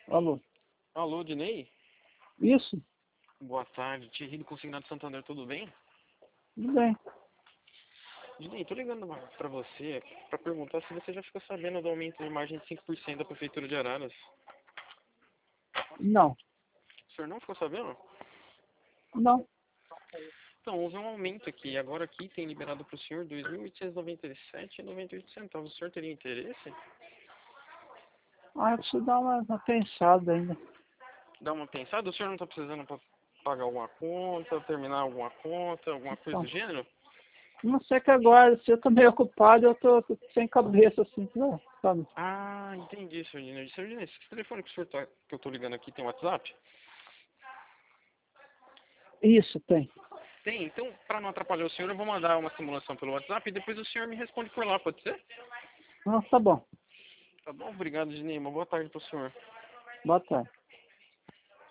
Alô? Alô, Dinei? Isso? Boa tarde, Thierry do Consignado Santander, tudo bem? Tudo bem. Dinei, tô ligando pra você pra perguntar se você já ficou sabendo do aumento de margem de 5% da Prefeitura de Araras. Não. O senhor não ficou sabendo? Não. Então, houve um aumento aqui. Agora aqui tem liberado para o senhor R$ 2.897,98. O senhor teria interesse? Ah, eu preciso dar uma pensada ainda. Dá uma pensada. O senhor não está precisando para pagar alguma conta, terminar alguma conta, alguma coisa Então, do gênero? não sei que agora, se eu tô meio ocupado, eu tô sem cabeça, assim, sabe? Ah, entendi, senhor Dinei. Senhor Dinei, esse telefone que, o senhor que eu estou ligando aqui tem WhatsApp? Isso, tem. Tem, então, para não atrapalhar o senhor, eu vou mandar uma simulação pelo WhatsApp e depois o senhor me responde por lá, pode ser? Não, tá bom. Tá bom, obrigado, Dinei. Uma boa tarde para o senhor. Boa tarde.